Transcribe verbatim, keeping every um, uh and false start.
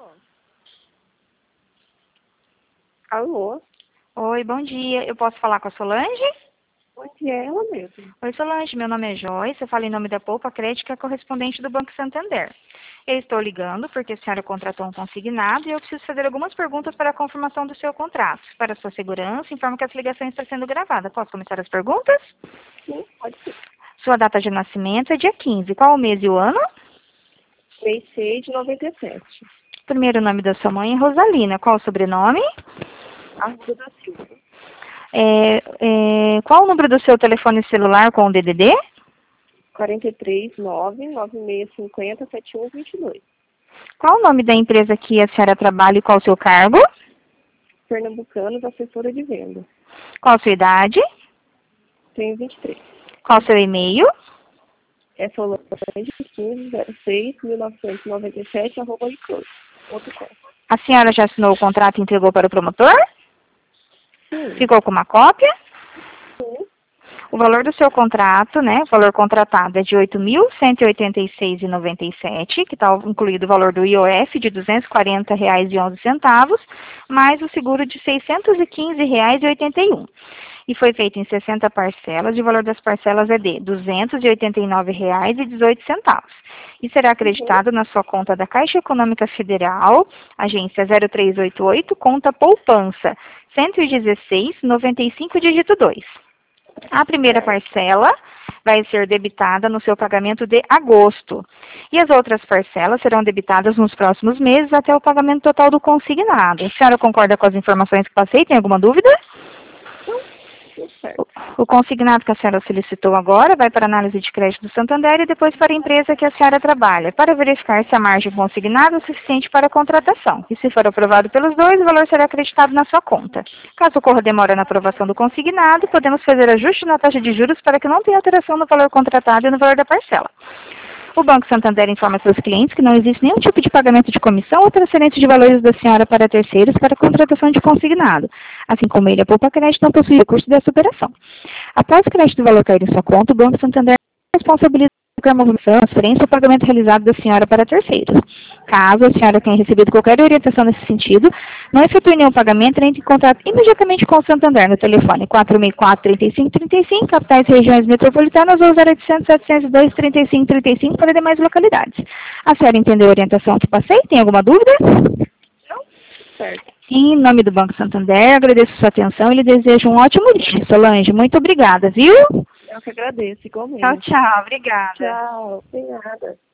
Alô? Oi, bom dia. Eu posso falar com a Solange? Bom dia, é ela mesmo. Oi, Solange. Meu nome é Joyce. Eu falo em nome da Poupa Crédito, que é correspondente do Banco Santander. Eu estou ligando porque a senhora contratou um consignado e eu preciso fazer algumas perguntas para a confirmação do seu contrato. Para a sua segurança, informo que essa ligação está sendo gravada. Posso começar as perguntas? Sim, pode ser. Sua data de nascimento é dia quinze. Qual o mês e o ano? Mês seis de noventa e sete. Primeiro nome da sua mãe é Rosalina. Qual o sobrenome? Arthur da Silva. É, é, qual o número do seu telefone celular com o D D D? quarenta e três, nove, nove seis cinco zero, sete um dois dois. Qual o nome da empresa que a senhora trabalha e qual o seu cargo? Pernambucanos, assessora de venda. Qual a sua idade? Tenho vinte e três. Qual o seu e-mail? É Solange quinze zero seis mil novecentos e noventa e sete arroba icloud ponto com. A senhora já assinou o contrato e entregou para o promotor? Sim. Ficou com uma cópia? Sim. O valor do seu contrato, né, o valor contratado é de oito mil cento e oitenta e seis reais e noventa e sete centavos, que está incluído o valor do I O F de duzentos e quarenta reais e onze centavos, mais o seguro de seiscentos e quinze reais e oitenta e um centavos. E foi feito em sessenta parcelas, e o valor das parcelas é de duzentos e oitenta e nove reais e dezoito centavos. E será acreditado uhum. na sua conta da Caixa Econômica Federal, agência zero três oito oito, conta poupança, cento e dezesseis, noventa e cinco, dígito dois. A primeira parcela vai ser debitada no seu pagamento de agosto. E as outras parcelas serão debitadas nos próximos meses até o pagamento total do consignado. A senhora concorda com as informações que passei? Tem alguma dúvida? O consignado que a senhora solicitou agora vai para a análise de crédito do Santander e depois para a empresa que a senhora trabalha, para verificar se a margem consignada é suficiente para a contratação. E se for aprovado pelos dois, o valor será acreditado na sua conta. Caso ocorra demora na aprovação do consignado, podemos fazer ajuste na taxa de juros para que não tenha alteração no valor contratado e no valor da parcela. O Banco Santander informa seus clientes que não existe nenhum tipo de pagamento de comissão ou transferência de valores da senhora para terceiros para a contratação de consignado. Assim como ele, a Poupa Crédito não possui recurso dessa operação. Após o crédito do valor cair em sua conta, o Banco Santander responsabiliza qualquer movimentação, transferência ou pagamento realizado da senhora para terceiros. Caso a senhora tenha recebido qualquer orientação nesse sentido, não efetue nenhum pagamento, entre em contato imediatamente com o Santander no telefone quatro seis quatro, três cinco três cinco, capitais e regiões metropolitanas, ou zero oitocentos, setecentos e dois, trinta e cinco trinta e cinco para demais localidades. A senhora entendeu a orientação que passei? Tem alguma dúvida? Não? Certo. Em nome do Banco Santander, agradeço sua atenção e lhe desejo um ótimo dia. Solange, muito obrigada, viu? Eu que agradeço, igualmente. Tchau, tchau. Obrigada. Tchau. Sem nada.